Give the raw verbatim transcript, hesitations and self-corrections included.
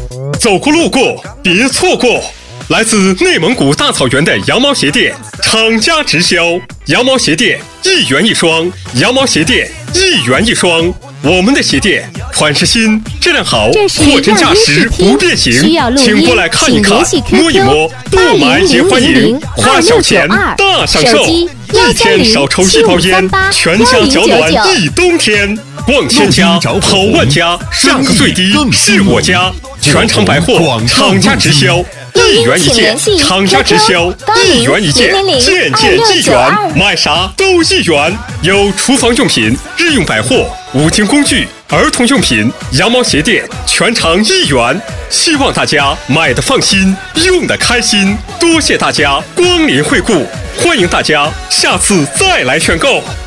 走过路过别错过，来自内蒙古大草原的羊毛鞋垫，厂家直销，羊毛鞋垫一元一双，羊毛鞋垫一元一双。我们的鞋垫款式新，质量好，货真价实，不变形。请过来看一看，摸一摸，不买也欢迎，花小钱大享受，一天少抽一包烟，全家脚暖一冬天。逛千家，跑万家，价格最低是我家，全场百货，厂家直销。一元一件，厂家直销，一元一件，件件一元，买啥都一元。有厨房用品、日用百货、五金工具、儿童用品、羊毛鞋垫，全场一元。希望大家买的放心，用的开心。多谢大家光临惠顾，欢迎大家下次再来选购。